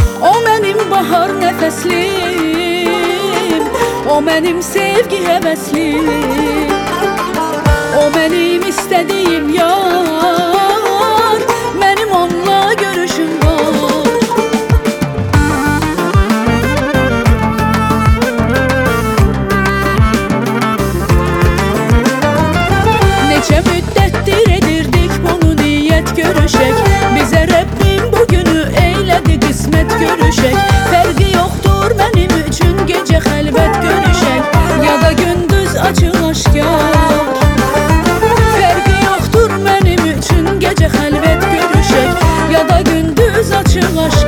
O mənim bahar nəfəslim, o mənim sevgi həvəslim, o mənim istədiyim yar, mənim onunla görüşüm var. Neçə müddətdir edirdik bunu niyyət görüşək, bizə Rəbbim bugünü eylədi qismət görüşək. Fərqi yoxdur mənim üçün gecə xəlvət görüşək, ya da gündüz açıq aşkar. Fərqi yoxdur mənim üçün gecə xəlvət görüşək, ya da gündüz açıq aşkar.